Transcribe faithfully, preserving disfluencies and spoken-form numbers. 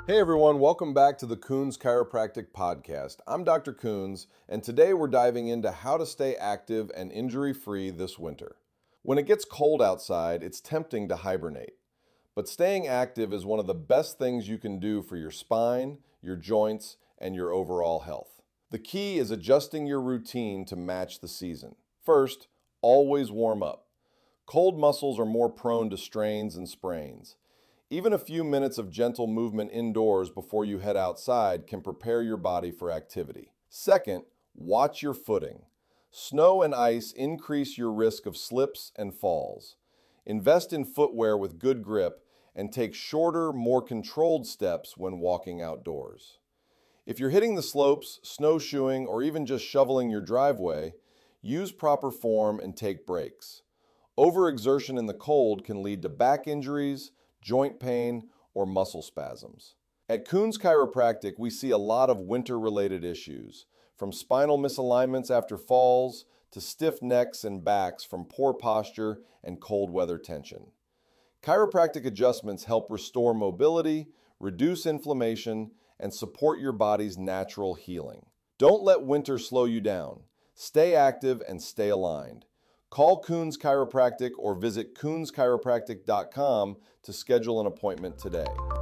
Hey everyone, welcome back to the Coons Chiropractic Podcast. I'm Doctor Coons, and today we're diving into how to stay active and injury-free this winter. When it gets cold outside, it's tempting to hibernate. But staying active is one of the best things you can do for your spine, your joints, and your overall health. The key is adjusting your routine to match the season. First, always warm up. Cold muscles are more prone to strains and sprains. Even a few minutes of gentle movement indoors before you head outside can prepare your body for activity. Second, watch your footing. Snow and ice increase your risk of slips and falls. Invest in footwear with good grip and take shorter, more controlled steps when walking outdoors. If you're hitting the slopes, snowshoeing, or even just shoveling your driveway, use proper form and take breaks. Overexertion in the cold can lead to back injuries, joint pain, or muscle spasms. At Coons Chiropractic, we see a lot of winter-related issues, from spinal misalignments after falls to stiff necks and backs from poor posture and cold weather tension. Chiropractic adjustments help restore mobility, reduce inflammation, and support your body's natural healing. Don't let winter slow you down. Stay active and stay aligned. Call Coons Chiropractic or visit coons chiropractic dot com to schedule an appointment today.